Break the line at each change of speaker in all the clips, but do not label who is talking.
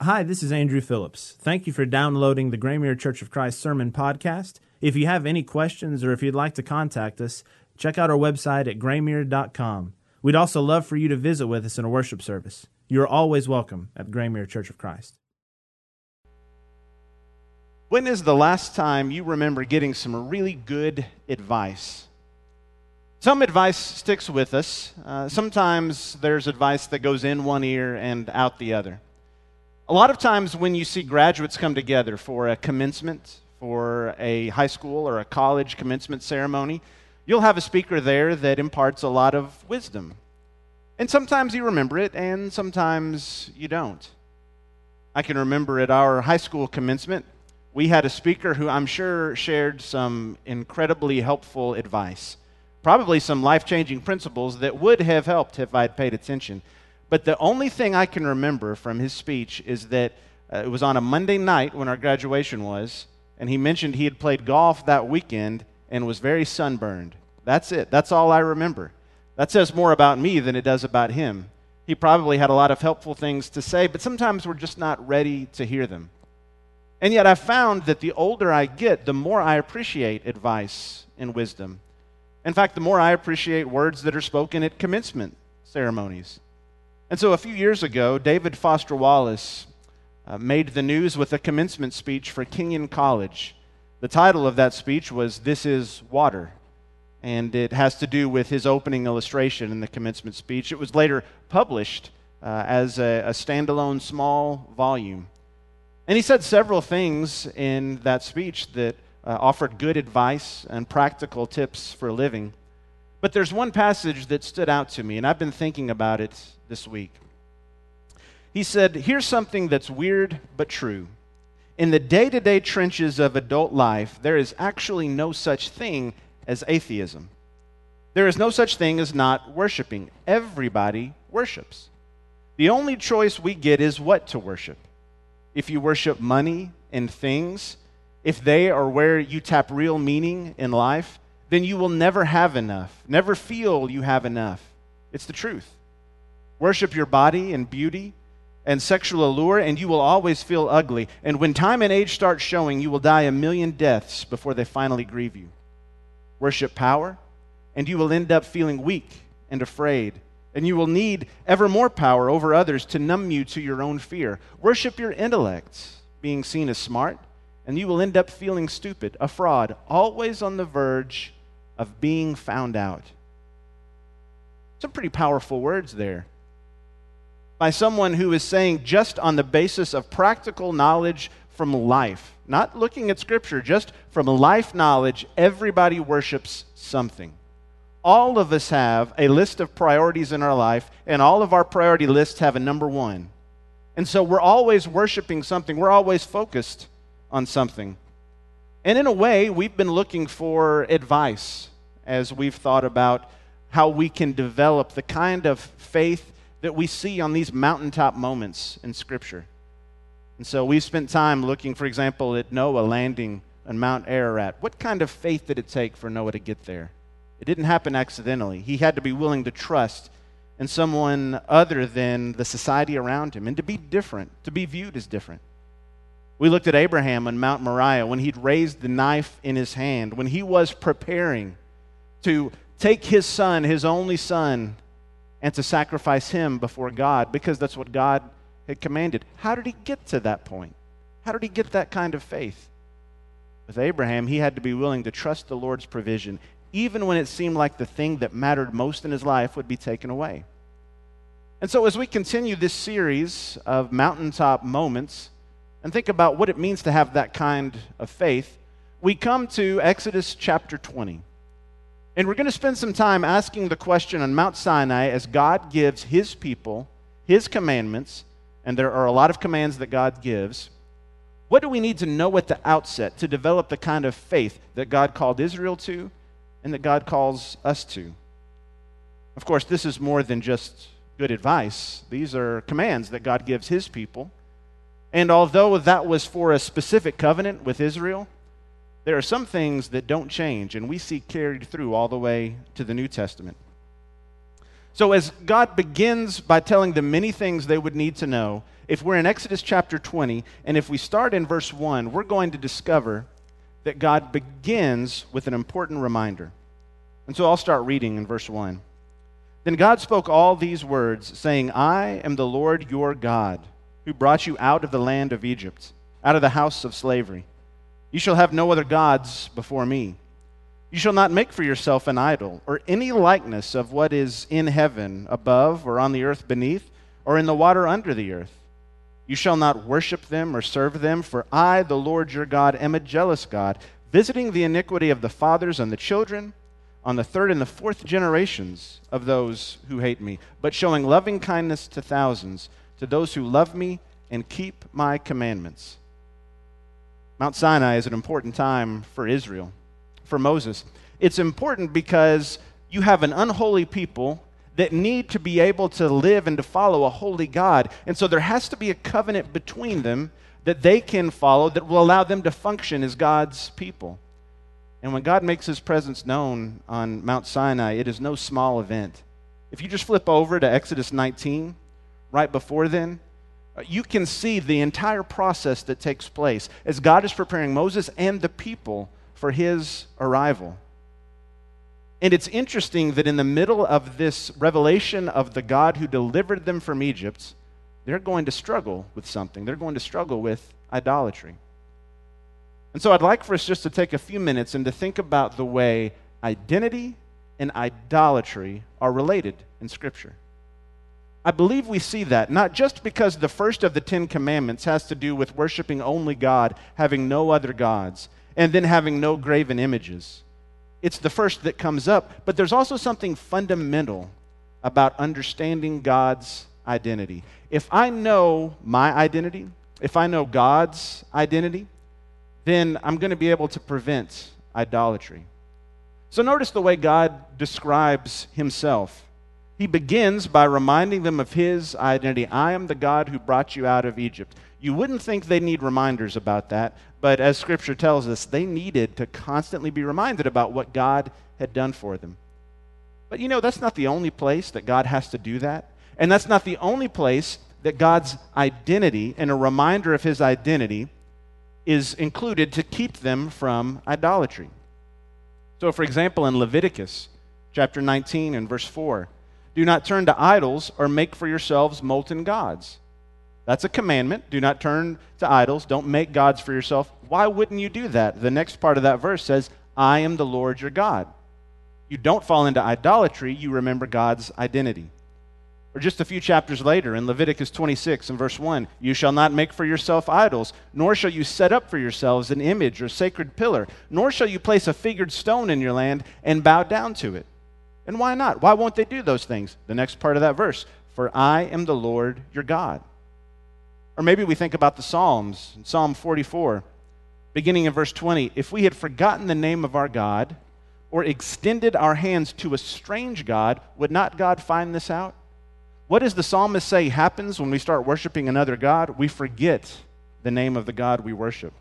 Hi, this is Andrew Phillips. Thank you for downloading the Graymere Church of Christ Sermon Podcast. If you have any questions or if you'd like to contact us, check out our website at graymere.com. We'd also love for you to visit with us in a worship service. You are always welcome at Graymere Church of Christ.
When is the last time you remember getting some really good advice? Some advice sticks with us. Sometimes there's advice that goes in one ear and out the other. A lot of times when you see graduates come together for a commencement, for a high school or a college commencement ceremony, you'll have a speaker there that imparts a lot of wisdom. And sometimes you remember it, and sometimes you don't. I can remember at our high school commencement, we had a speaker who I'm sure shared some incredibly helpful advice, probably some life-changing principles that would have helped if I'd paid attention. But the only thing I can remember from his speech is that it was on a Monday night when our graduation was, and he mentioned he had played golf that weekend and was very sunburned. That's it. That's all I remember. That says more about me than it does about him. He probably had a lot of helpful things to say, but sometimes we're just not ready to hear them. And yet I've found that the older I get, the more I appreciate advice and wisdom. In fact, the more I appreciate words that are spoken at commencement ceremonies. And so a few years ago, David Foster Wallace made the news with a commencement speech for Kenyon College. The title of that speech was "This is Water," and it has to do with his opening illustration in the commencement speech. It was later published as a standalone small volume. And he said several things in that speech that offered good advice and practical tips for living. But there's one passage that stood out to me, and I've been thinking about it this week. He said, "Here's something that's weird but true. In the day-to-day trenches of adult life, there is actually no such thing as atheism. There is no such thing as not worshiping. Everybody worships. The only choice we get is what to worship. If you worship money and things, if they are where you tap real meaning in life, then you will never have enough, never feel you have enough. It's the truth. Worship your body and beauty and sexual allure, and you will always feel ugly. And when time and age start showing, you will die a million deaths before they finally grieve you. Worship power, and you will end up feeling weak and afraid. And you will need ever more power over others to numb you to your own fear. Worship your intellect, being seen as smart, and you will end up feeling stupid, a fraud, always on the verge of being found out." Some pretty powerful words there, by someone who is saying just on the basis of practical knowledge from life, not looking at Scripture, just from life knowledge, everybody worships something. All of us have a list of priorities in our life, and all of our priority lists have a number one. And so we're always worshiping something. We're always focused on something. And in a way, we've been looking for advice as we've thought about how we can develop the kind of faith that we see on these mountaintop moments in Scripture. And so we've spent time looking, for example, at Noah landing on Mount Ararat. What kind of faith did it take for Noah to get there? It didn't happen accidentally. He had to be willing to trust in someone other than the society around him and to be different, to be viewed as different. We looked at Abraham on Mount Moriah when he'd raised the knife in his hand, when he was preparing to take his son, his only son, and to sacrifice him before God because that's what God had commanded. How did he get to that point? How did he get that kind of faith? With Abraham, he had to be willing to trust the Lord's provision, even when it seemed like the thing that mattered most in his life would be taken away. And so as we continue this series of mountaintop moments and think about what it means to have that kind of faith, we come to Exodus chapter 20. And we're going to spend some time asking the question on Mount Sinai as God gives his people his commandments, and there are a lot of commands that God gives. What do we need to know at the outset to develop the kind of faith that God called Israel to and that God calls us to? Of course, this is more than just good advice. These are commands that God gives his people. And although that was for a specific covenant with Israel, there are some things that don't change, and we see carried through all the way to the New Testament. So as God begins by telling them many things they would need to know, if we're in Exodus chapter 20, and if we start in verse 1, we're going to discover that God begins with an important reminder. And so I'll start reading in verse 1. Then God spoke all these words, saying, I am the Lord your God, who brought you out of the land of Egypt, out of the house of slavery. You shall have no other gods before me. You shall not make for yourself an idol, or any likeness of what is in heaven above, or on the earth beneath, or in the water under the earth. You shall not worship them or serve them, for I, the Lord your God, am a jealous God, visiting the iniquity of the fathers on the children, on the third and the fourth generations of those who hate me, but showing loving kindness to thousands, to those who love me and keep my commandments. Mount Sinai is an important time for Israel, for Moses. It's important because you have an unholy people that need to be able to live and to follow a holy God. And so there has to be a covenant between them that they can follow that will allow them to function as God's people. And when God makes his presence known on Mount Sinai, it is no small event. If you just flip over to Exodus 19, right before then, you can see the entire process that takes place as God is preparing Moses and the people for his arrival. And it's interesting that in the middle of this revelation of the God who delivered them from Egypt, they're going to struggle with something. They're going to struggle with idolatry. And so I'd like for us just to take a few minutes and to think about the way identity and idolatry are related in Scripture. I believe we see that, not just because the first of the 10 Commandments has to do with worshiping only God, having no other gods, and then having no graven images. It's the first that comes up, but there's also something fundamental about understanding God's identity. If I know my identity, if I know God's identity, then I'm going to be able to prevent idolatry. So notice the way God describes himself. He begins by reminding them of his identity. I am the God who brought you out of Egypt. You wouldn't think they need reminders about that, but as Scripture tells us, they needed to constantly be reminded about what God had done for them. But you know, that's not the only place that God has to do that. And that's not the only place that God's identity and a reminder of his identity is included to keep them from idolatry. So, for example, in Leviticus chapter 19 and verse 4, do not turn to idols or make for yourselves molten gods. That's a commandment. Do not turn to idols. Don't make gods for yourself. Why wouldn't you do that? The next part of that verse says, I am the Lord your God. You don't fall into idolatry. You remember God's identity. Or just a few chapters later in Leviticus 26 and verse 1, you shall not make for yourself idols, nor shall you set up for yourselves an image or sacred pillar, nor shall you place a figured stone in your land and bow down to it. And why not? Why won't they do those things? The next part of that verse, for I am the Lord your God. Or maybe we think about the Psalms, in Psalm 44, beginning in verse 20, if we had forgotten the name of our God or extended our hands to a strange God, would not God find this out? What does the psalmist say happens when we start worshiping another God? We forget the name of the God we worship.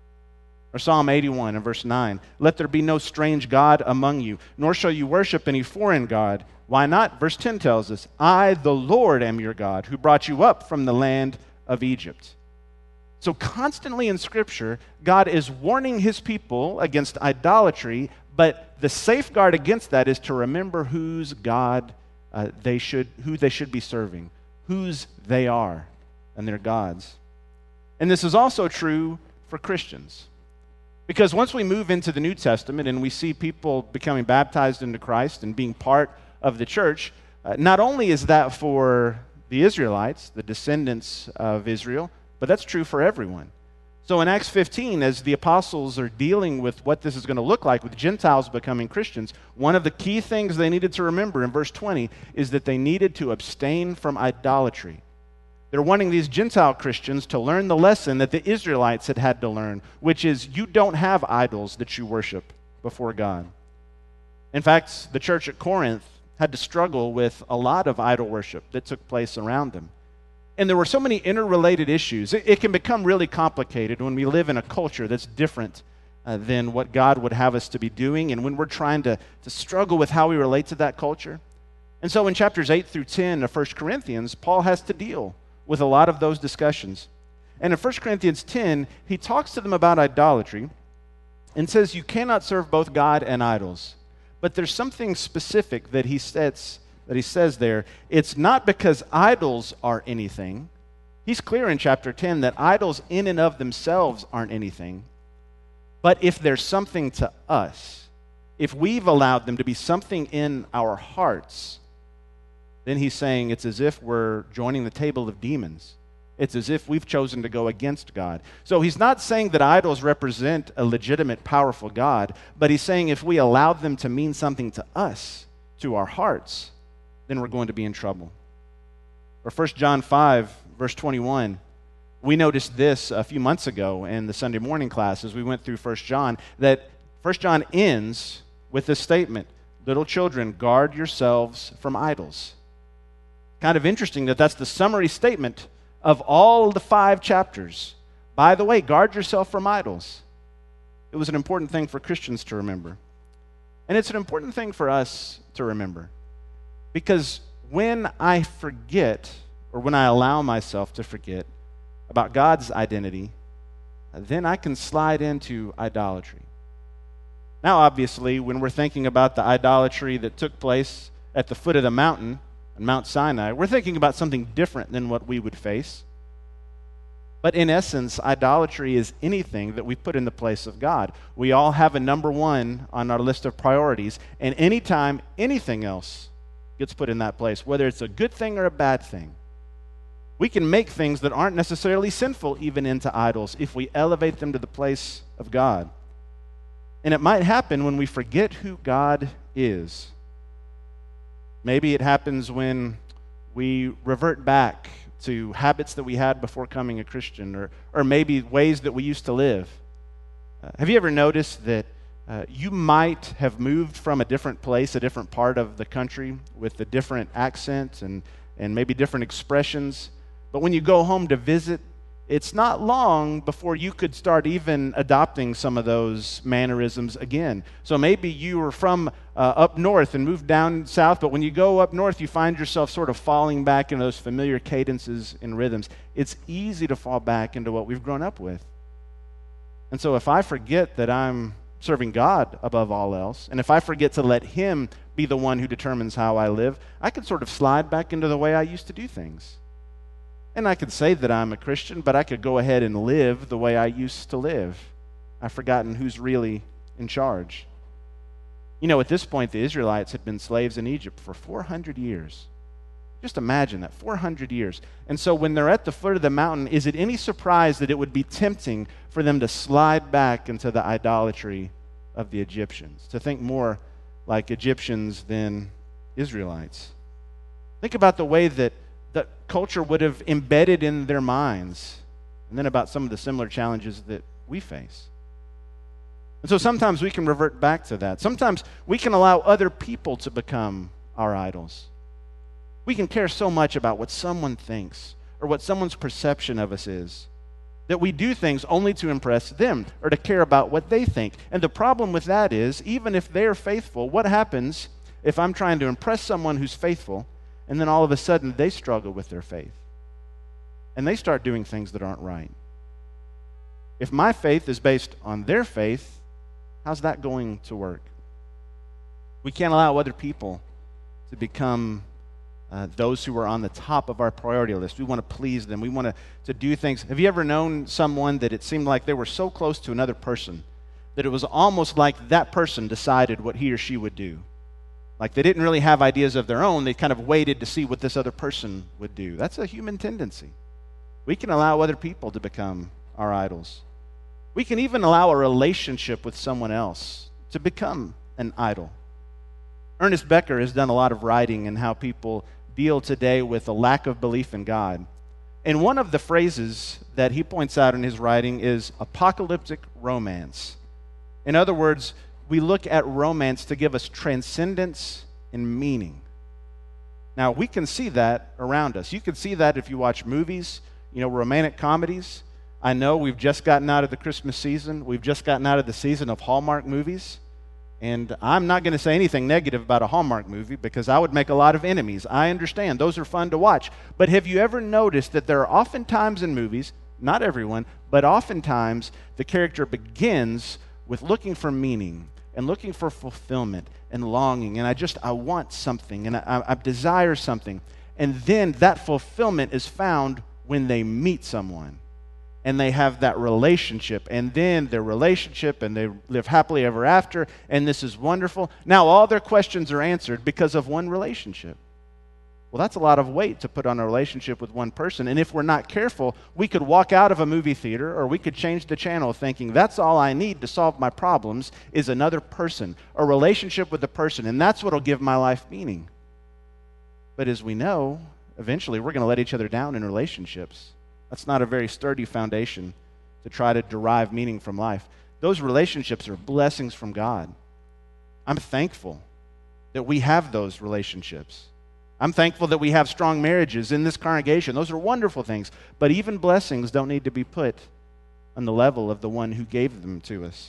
Or Psalm 81 and verse 9, let there be no strange God among you, nor shall you worship any foreign God. Why not? Verse 10 tells us, I, the Lord, am your God, who brought you up from the land of Egypt. So constantly in Scripture, God is warning his people against idolatry, but the safeguard against that is to remember whose God who they should be serving, whose they are, and their gods. And this is also true for Christians. Because once we move into the New Testament and we see people becoming baptized into Christ and being part of the church, not only is that for the Israelites, the descendants of Israel, but that's true for everyone. So in Acts 15, as the apostles are dealing with what this is going to look like with Gentiles becoming Christians, one of the key things they needed to remember in verse 20 is that they needed to abstain from idolatry. They're wanting these Gentile Christians to learn the lesson that the Israelites had had to learn, which is you don't have idols that you worship before God. In fact, the church at Corinth had to struggle with a lot of idol worship that took place around them. And there were so many interrelated issues. It can become really complicated when we live in a culture that's different than what God would have us to be doing, and when we're trying to struggle with how we relate to that culture. And so in chapters 8 through 10 of 1 Corinthians, Paul has to deal with a lot of those discussions. And in 1 Corinthians 10, he talks to them about idolatry and says you cannot serve both God and idols. But there's something specific that he says there. It's not because idols are anything. He's clear in chapter 10 that idols in and of themselves aren't anything. But if there's something to us, if we've allowed them to be something in our hearts, then he's saying it's as if we're joining the table of demons. It's as if we've chosen to go against God. So he's not saying that idols represent a legitimate, powerful God, but he's saying if we allow them to mean something to us, to our hearts, then we're going to be in trouble. Or 1 John 5, verse 21, we noticed this a few months ago in the Sunday morning class as we went through 1 John, that 1 John ends with this statement, little children, guard yourselves from idols. Kind of interesting that that's the summary statement of all the 5 chapters. By the way, guard yourself from idols. It was an important thing for Christians to remember. And it's an important thing for us to remember. Because when I forget, or when I allow myself to forget about God's identity, then I can slide into idolatry. Now, obviously, when we're thinking about the idolatry that took place at the foot of the mountain, on Mount Sinai, we're thinking about something different than what we would face. But in essence, idolatry is anything that we put in the place of God. We all have a number one on our list of priorities, and anytime anything else gets put in that place, whether it's a good thing or a bad thing, we can make things that aren't necessarily sinful even into idols if we elevate them to the place of God. And it might happen when we forget who God is. Maybe it happens when we revert back to habits that we had before becoming a Christian, or maybe ways that we used to live. Have you ever noticed that you might have moved from a different place, a different part of the country, with a different accent and maybe different expressions, but when you go home to visit, it's not long before you could start even adopting some of those mannerisms again. So maybe you were from up north and moved down south, but when you go up north, you find yourself sort of falling back into those familiar cadences and rhythms. It's easy to fall back into what we've grown up with. And so if I forget that I'm serving God above all else, and if I forget to let Him be the one who determines how I live, I could sort of slide back into the way I used to do things. And I could say that I'm a Christian, but I could go ahead and live the way I used to live. I've forgotten who's really in charge. You know, at this point, the Israelites had been slaves in Egypt for 400 years. Just imagine that, 400 years. And so when they're at the foot of the mountain, is it any surprise that it would be tempting for them to slide back into the idolatry of the Egyptians, to think more like Egyptians than Israelites? Think about the way that the culture would have embedded in their minds, and then about some of the similar challenges that we face. And so sometimes we can revert back to that. Sometimes we can allow other people to become our idols. We can care so much about what someone thinks or what someone's perception of us is that we do things only to impress them or to care about what they think. And the problem with that is, even if they're faithful, what happens if I'm trying to impress someone who's faithful and then all of a sudden they struggle with their faith and they start doing things that aren't right? If my faith is based on their faith, how's that going to work? We can't allow other people to become those who are on the top of our priority list. We want to please them. We want to do things. Have you ever known someone that it seemed like they were so close to another person that it was almost like that person decided what he or she would do? Like they didn't really have ideas of their own. They kind of waited to see what this other person would do. That's a human tendency. We can allow other people to become our idols. We can even allow a relationship with someone else to become an idol. Ernest Becker has done a lot of writing in how people deal today with a lack of belief in God. And one of the phrases that he points out in his writing is apocalyptic romance. In other words, we look at romance to give us transcendence and meaning. Now, we can see that around us. You can see that if you watch movies, romantic comedies. I know we've just gotten out of the Christmas season. We've just gotten out of the season of Hallmark movies. And I'm not going to say anything negative about a Hallmark movie because I would make a lot of enemies. I understand. Those are fun to watch. But have you ever noticed that there are often times in movies, not everyone, but oftentimes the character begins with looking for meaning and looking for fulfillment and longing. And I want something and I desire something. And then that fulfillment is found when they meet someone. And they have that relationship, and then their relationship, and they live happily ever after, and this is wonderful. Now all their questions are answered because of one relationship. Well, that's a lot of weight to put on a relationship with one person, and if we're not careful, we could walk out of a movie theater, or we could change the channel thinking, that's all I need to solve my problems is another person, a relationship with a person, and that's what will give my life meaning. But as we know, eventually we're going to let each other down in relationships. That's not a very sturdy foundation to try to derive meaning from life. Those relationships are blessings from God. I'm thankful that we have those relationships. I'm thankful that we have strong marriages in this congregation. Those are wonderful things. But even blessings don't need to be put on the level of the one who gave them to us.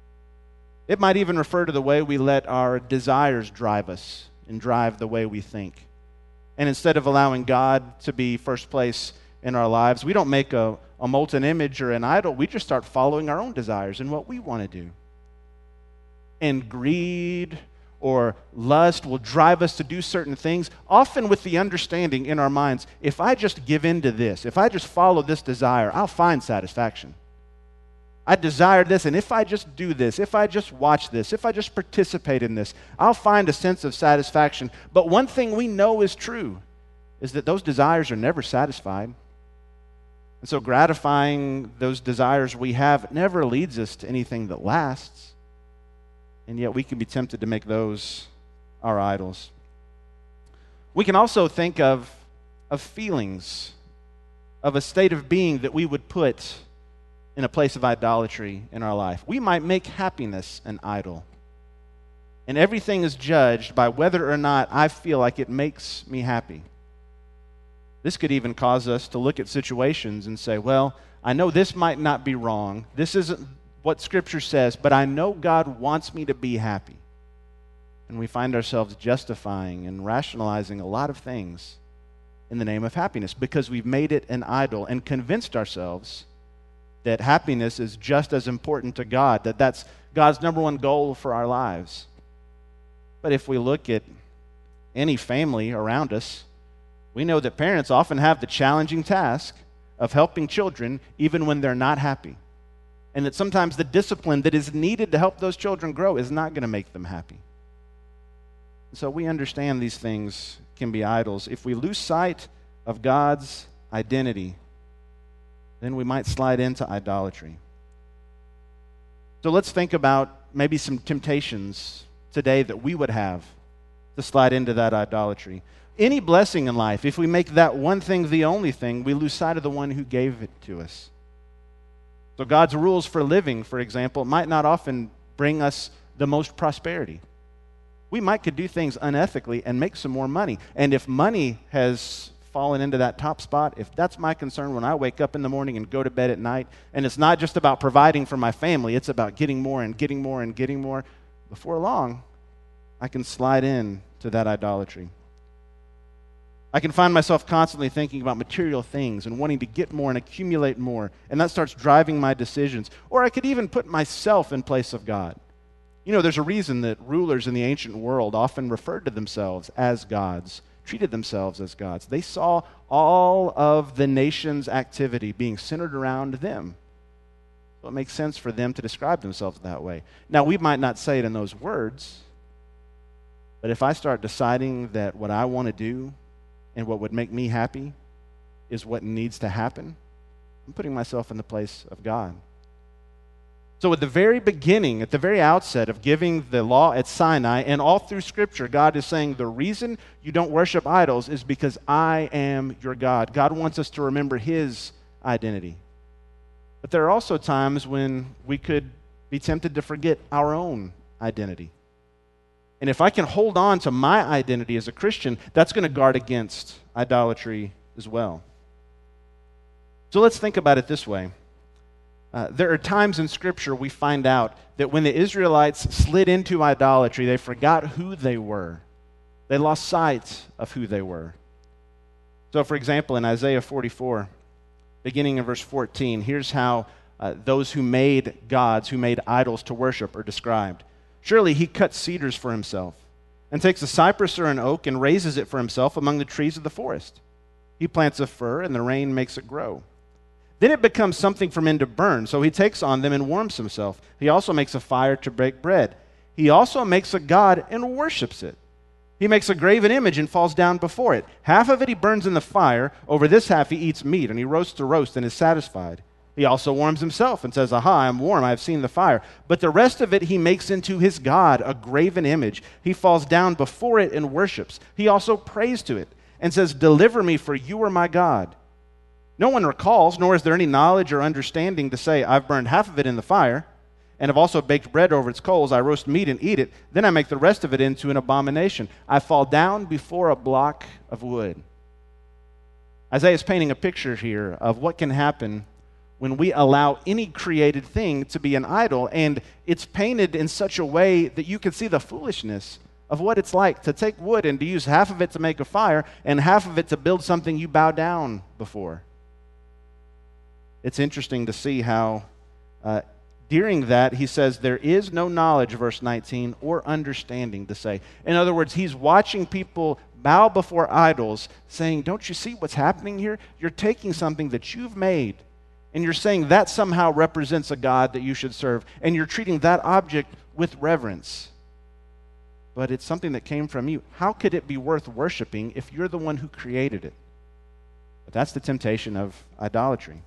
It might even refer to the way we let our desires drive us and drive the way we think. And instead of allowing God to be first place in our lives, we don't make a molten image or an idol. We just start following our own desires and what we want to do. And greed or lust will drive us to do certain things, often with the understanding in our minds, if I just give in to this, if I just follow this desire, I'll find satisfaction. I desire this, and if I just do this, if I just watch this, if I just participate in this, I'll find a sense of satisfaction. But one thing we know is true is that those desires are never satisfied. And so gratifying those desires we have never leads us to anything that lasts. And yet we can be tempted to make those our idols. We can also think of feelings, of a state of being that we would put in a place of idolatry in our life. We might make happiness an idol. And everything is judged by whether or not I feel like it makes me happy. This could even cause us to look at situations and say, well, I know this might not be wrong. This isn't what Scripture says, but I know God wants me to be happy. And we find ourselves justifying and rationalizing a lot of things in the name of happiness because we've made it an idol and convinced ourselves that happiness is just as important to God, that that's God's number one goal for our lives. But if we look at any family around us, we know that parents often have the challenging task of helping children even when they're not happy. And that sometimes the discipline that is needed to help those children grow is not going to make them happy. So we understand these things can be idols. If we lose sight of God's identity, then we might slide into idolatry. So let's think about maybe some temptations today that we would have to slide into that idolatry. Any blessing in life, if we make that one thing the only thing, we lose sight of the one who gave it to us. So God's rules for living, for example, might not often bring us the most prosperity. We could do things unethically and make some more money. And if money has fallen into that top spot, if that's my concern when I wake up in the morning and go to bed at night, and it's not just about providing for my family, it's about getting more and getting more and getting more, before long, I can slide in to that idolatry. I can find myself constantly thinking about material things and wanting to get more and accumulate more, and that starts driving my decisions. Or I could even put myself in place of God. You know, there's a reason that rulers in the ancient world often referred to themselves as gods, treated themselves as gods. They saw all of the nation's activity being centered around them. So it makes sense for them to describe themselves that way. Now, we might not say it in those words, but if I start deciding that what I want to do and what would make me happy is what needs to happen, I'm putting myself in the place of God. So at the very beginning, at the very outset of giving the law at Sinai, and all through Scripture, God is saying the reason you don't worship idols is because I am your God. God wants us to remember His identity. But there are also times when we could be tempted to forget our own identity. And if I can hold on to my identity as a Christian, that's going to guard against idolatry as well. So let's think about it this way. There are times in Scripture we find out that when the Israelites slid into idolatry, they forgot who they were. They lost sight of who they were. So, for example, in Isaiah 44, beginning in verse 14, here's how those who made gods, who made idols to worship, are described. Surely he cuts cedars for himself, and takes a cypress or an oak and raises it for himself among the trees of the forest. He plants a fir, and the rain makes it grow. Then it becomes something for men to burn, so he takes on them and warms himself. He also makes a fire to bake bread. He also makes a god and worships it. He makes a graven image and falls down before it. Half of it he burns in the fire. Over this half he eats meat, and he roasts the roast and is satisfied. He also warms himself and says, Aha, I am warm, I have seen the fire. But the rest of it he makes into his god, a graven image. He falls down before it and worships. He also prays to it and says, Deliver me, for you are my God. No one recalls, nor is there any knowledge or understanding to say, I've burned half of it in the fire, and have also baked bread over its coals. I roast meat and eat it. Then I make the rest of it into an abomination. I fall down before a block of wood. Isaiah is painting a picture here of what can happen when we allow any created thing to be an idol, and it's painted in such a way that you can see the foolishness of what it's like to take wood and to use half of it to make a fire and half of it to build something you bow down before. It's interesting to see how during that he says, there is no knowledge, verse 19, or understanding to say. In other words, he's watching people bow before idols, saying, don't you see what's happening here? You're taking something that you've made, and you're saying that somehow represents a God that you should serve, and you're treating that object with reverence. But it's something that came from you. How could it be worth worshiping if you're the one who created it? But that's the temptation of idolatry.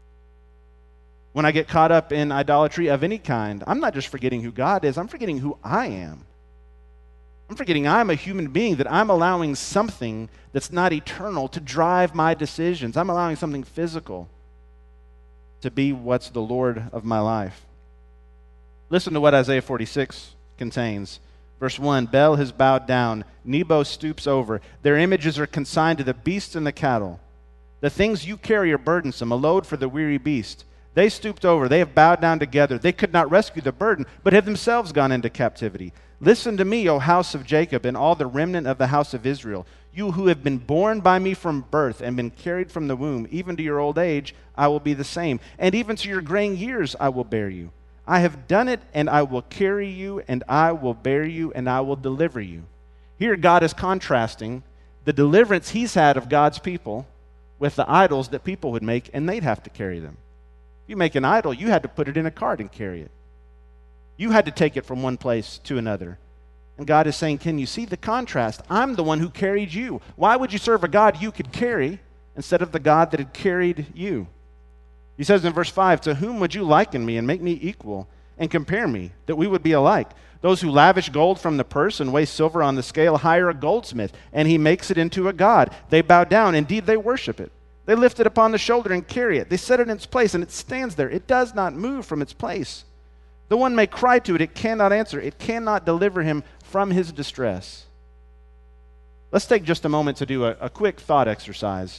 When I get caught up in idolatry of any kind, I'm not just forgetting who God is, I'm forgetting who I am. I'm forgetting I'm a human being, that I'm allowing something that's not eternal to drive my decisions. I'm allowing something physical to be what's the Lord of my life. Listen to what Isaiah 46 contains. Verse 1, Bel has bowed down, Nebo stoops over. Their images are consigned to the beasts and the cattle. The things you carry are burdensome, a load for the weary beast. They stooped over, they have bowed down together. They could not rescue the burden, but have themselves gone into captivity. Listen to me, O house of Jacob, and all the remnant of the house of Israel. You who have been born by me from birth and been carried from the womb, even to your old age, I will be the same. And even to your graying years, I will bear you. I have done it, and I will carry you, and I will bear you, and I will deliver you. Here, God is contrasting the deliverance he's had of God's people with the idols that people would make, and they'd have to carry them. If you make an idol, you had to put it in a cart and carry it. You had to take it from one place to another. And God is saying, can you see the contrast? I'm the one who carried you. Why would you serve a God you could carry instead of the God that had carried you? He says in verse 5, to whom would you liken me and make me equal and compare me, that we would be alike? Those who lavish gold from the purse and weigh silver on the scale hire a goldsmith, and he makes it into a god. They bow down, indeed they worship it. They lift it upon the shoulder and carry it. They set it in its place, and it stands there. It does not move from its place. The one may cry to it, it cannot answer. It cannot deliver him from his distress. Let's take just a moment to do a quick thought exercise.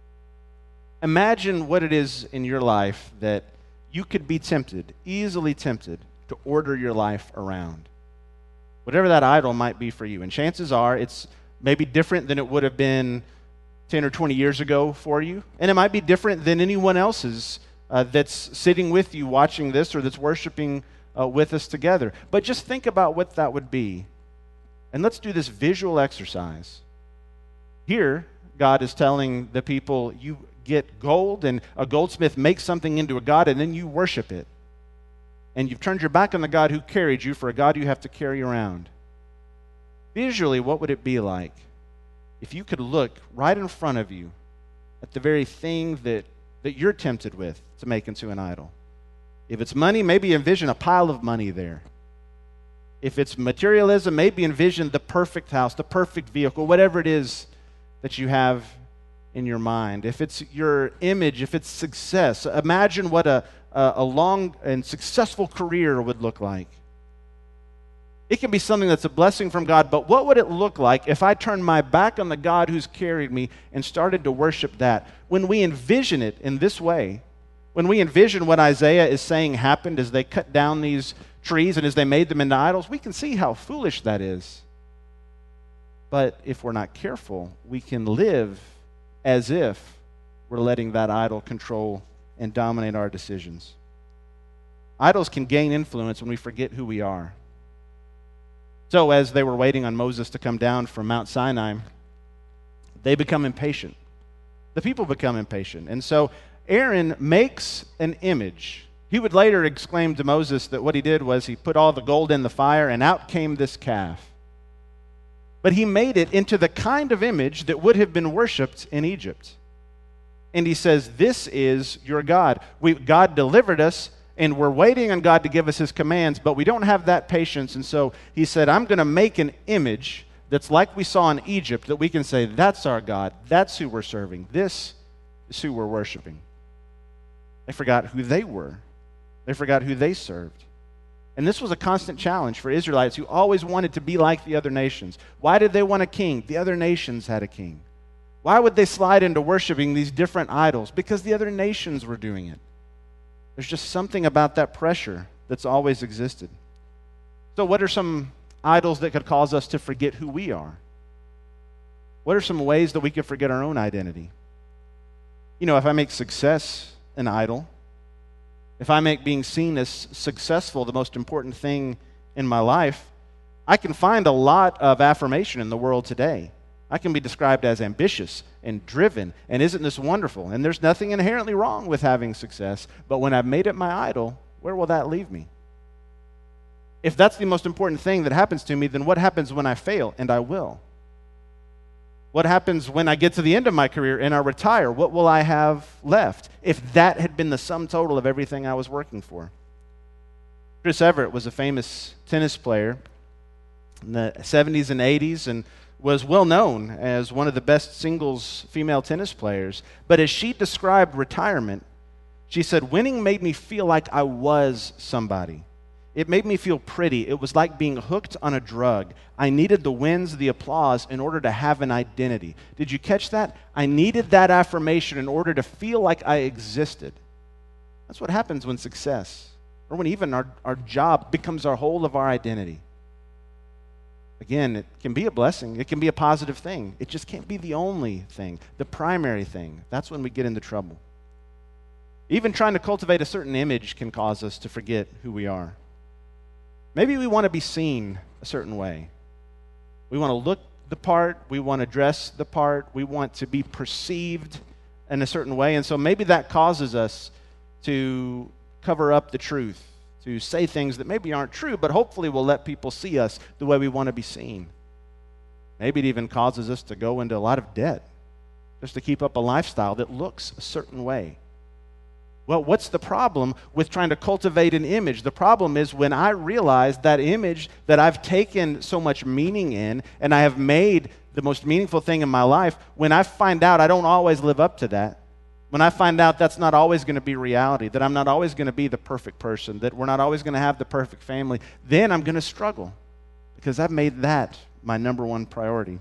Imagine what it is in your life that you could be tempted, easily tempted, to order your life around. Whatever that idol might be for you. And chances are it's maybe different than it would have been 10 or 20 years ago for you. And it might be different than anyone else's that's sitting with you watching this or that's worshiping with us together. But just think about what that would be. And let's do this visual exercise. Here, God is telling the people, you get gold and a goldsmith makes something into a god and then you worship it. And you've turned your back on the God who carried you for a God you have to carry around. Visually, what would it be like if you could look right in front of you at the very thing that you're tempted with to make into an idol? If it's money, maybe envision a pile of money there. If it's materialism, maybe envision the perfect house, the perfect vehicle, whatever it is that you have in your mind. If it's your image, if it's success, imagine what a long and successful career would look like. It can be something that's a blessing from God, but what would it look like if I turned my back on the God who's carried me and started to worship that? When we envision it in this way, When we envision what Isaiah is saying happened as they cut down these trees and as they made them into idols, we can see how foolish that is. But if we're not careful, we can live as if we're letting that idol control and dominate our decisions. Idols can gain influence when we forget who we are. So as they were waiting on Moses to come down from Mount Sinai, they become impatient. The people become impatient. And so Aaron makes an image. He would later exclaim to Moses that what he did was he put all the gold in the fire and out came this calf. But he made it into the kind of image that would have been worshipped in Egypt. And he says, this is your God. God delivered us, and we're waiting on God to give us his commands, but we don't have that patience. And so he said, I'm going to make an image that's like we saw in Egypt, that we can say, that's our God. That's who we're serving. This is who we're worshiping. They forgot who they were. They forgot who they served. And this was a constant challenge for Israelites who always wanted to be like the other nations. Why did they want a king? The other nations had a king. Why would they slide into worshiping these different idols? Because the other nations were doing it. There's just something about that pressure that's always existed. So what are some idols that could cause us to forget who we are? What are some ways that we could forget our own identity? You know, if I make success an idol, if I make being seen as successful the most important thing in my life, I can find a lot of affirmation in the world today. I can be described as ambitious and driven, and isn't this wonderful? And there's nothing inherently wrong with having success, but when I've made it my idol, where will that leave me? If that's the most important thing that happens to me, then what happens when I fail? And I will. What happens when I get to the end of my career and I retire? What will I have left if that had been the sum total of everything I was working for? Chris Evert was a famous tennis player in the 70s and 80s and was well known as one of the best singles female tennis players. But as she described retirement, she said, winning made me feel like I was somebody. It made me feel pretty. It was like being hooked on a drug. I needed the wins, the applause in order to have an identity. Did you catch that? I needed that affirmation in order to feel like I existed. That's what happens when success, or when even our job becomes our whole of our identity. Again, it can be a blessing. It can be a positive thing. It just can't be the only thing, the primary thing. That's when we get into trouble. Even trying to cultivate a certain image can cause us to forget who we are. Maybe we want to be seen a certain way. We want to look the part. We want to dress the part. We want to be perceived in a certain way. And so maybe that causes us to cover up the truth, to say things that maybe aren't true, but hopefully will let people see us the way we want to be seen. Maybe it even causes us to go into a lot of debt just to keep up a lifestyle that looks a certain way. Well, what's the problem with trying to cultivate an image? The problem is when I realize that image that I've taken so much meaning in and I have made the most meaningful thing in my life, when I find out I don't always live up to that, when I find out that's not always going to be reality, that I'm not always going to be the perfect person, that we're not always going to have the perfect family, then I'm going to struggle because I've made that my number one priority.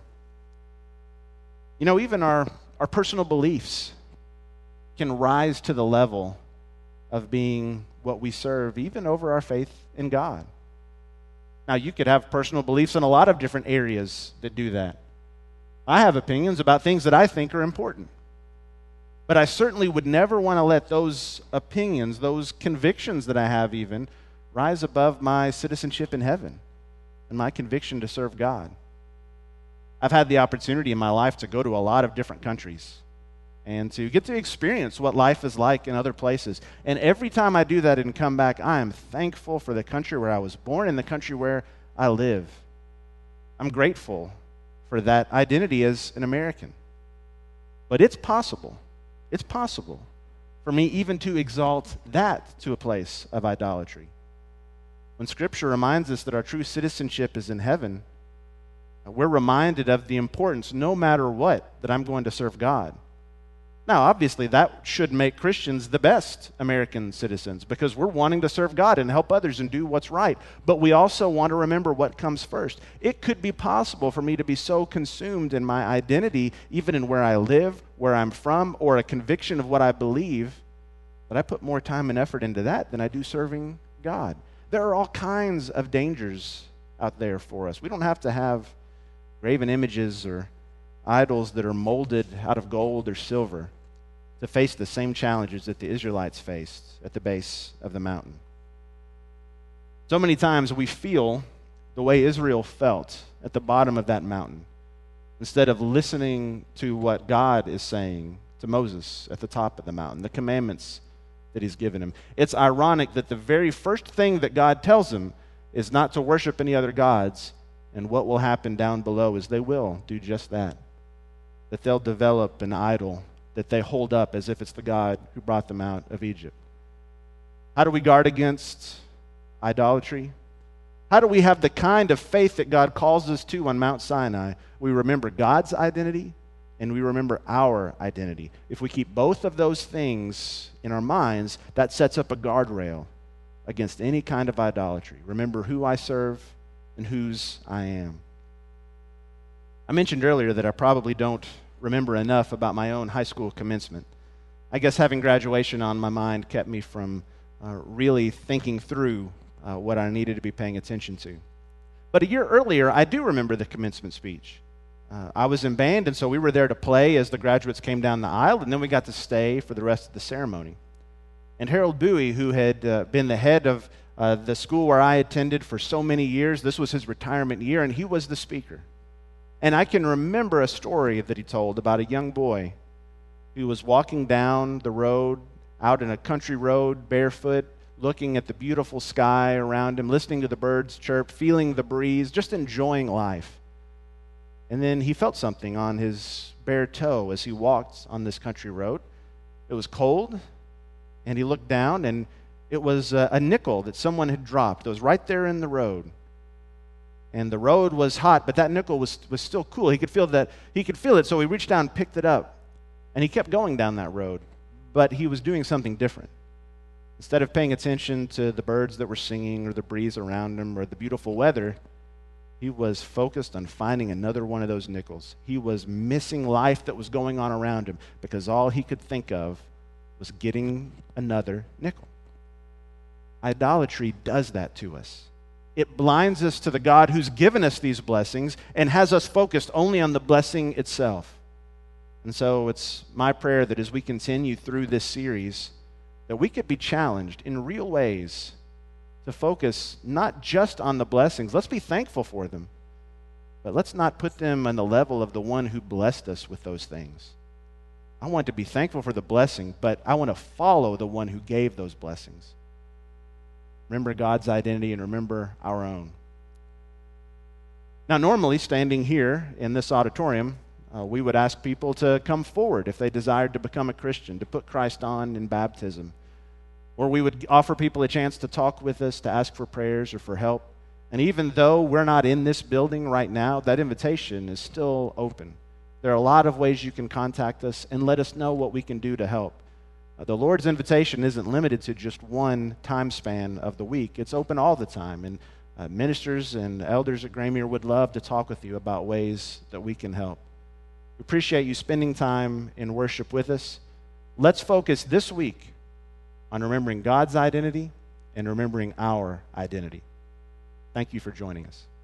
You know, even our personal beliefs can rise to the level of being what we serve, even over our faith in God. Now, you could have personal beliefs in a lot of different areas that do that. I have opinions about things that I think are important. But I certainly would never want to let those opinions, those convictions that I have even, rise above my citizenship in heaven and my conviction to serve God. I've had the opportunity in my life to go to a lot of different countries and to get to experience what life is like in other places. And every time I do that and come back, I am thankful for the country where I was born and the country where I live. I'm grateful for that identity as an American. But it's possible for me even to exalt that to a place of idolatry. When Scripture reminds us that our true citizenship is in heaven, we're reminded of the importance, no matter what, that I'm going to serve God. Now, obviously, that should make Christians the best American citizens because we're wanting to serve God and help others and do what's right. But we also want to remember what comes first. It could be possible for me to be so consumed in my identity, even in where I live, where I'm from, or a conviction of what I believe, but I put more time and effort into that than I do serving God. There are all kinds of dangers out there for us. We don't have to have graven images or idols that are molded out of gold or silver to face the same challenges that the Israelites faced at the base of the mountain. So many times we feel the way Israel felt at the bottom of that mountain instead of listening to what God is saying to Moses at the top of the mountain, the commandments that he's given him. It's ironic that the very first thing that God tells him is not to worship any other gods, and what will happen down below is they will do just that. That they'll develop an idol that they hold up as if it's the God who brought them out of Egypt. How do we guard against idolatry? How do we have the kind of faith that God calls us to on Mount Sinai? We remember God's identity and we remember our identity. If we keep both of those things in our minds, that sets up a guardrail against any kind of idolatry. Remember who I serve and whose I am. I mentioned earlier that I probably don't remember enough about my own high school commencement. I guess having graduation on my mind kept me from really thinking through what I needed to be paying attention to. But a year earlier, I do remember the commencement speech. I was in band, and so we were there to play as the graduates came down the aisle, and then we got to stay for the rest of the ceremony. And Harold Bowie, who had been the head of the school where I attended for so many years, this was his retirement year, and he was the speaker. And I can remember a story that he told about a young boy who was walking down the road, out in a country road, barefoot, looking at the beautiful sky around him, listening to the birds chirp, feeling the breeze, just enjoying life. And then he felt something on his bare toe as he walked on this country road. It was cold, and he looked down, and it was a nickel that someone had dropped. It was right there in the road. And the road was hot, but that nickel was still cool. He could feel it, so he reached down and picked it up. And he kept going down that road, but he was doing something different. Instead of paying attention to the birds that were singing or the breeze around him or the beautiful weather, he was focused on finding another one of those nickels. He was missing life that was going on around him because all he could think of was getting another nickel. Idolatry does that to us. It blinds us to the God who's given us these blessings and has us focused only on the blessing itself. And so it's my prayer that as we continue through this series, that we could be challenged in real ways to focus not just on the blessings. Let's be thankful for them, but let's not put them on the level of the one who blessed us with those things. I want to be thankful for the blessing, but I want to follow the one who gave those blessings. Remember God's identity and remember our own. Now, normally, standing here in this auditorium, we would ask people to come forward if they desired to become a Christian, to put Christ on in baptism. Or we would offer people a chance to talk with us, to ask for prayers or for help. And even though we're not in this building right now, that invitation is still open. There are a lot of ways you can contact us and let us know what we can do to help. The Lord's invitation isn't limited to just one time span of the week. It's open all the time. And ministers and elders at Graymere would love to talk with you about ways that we can help. We appreciate you spending time in worship with us. Let's focus this week on remembering God's identity and remembering our identity. Thank you for joining us.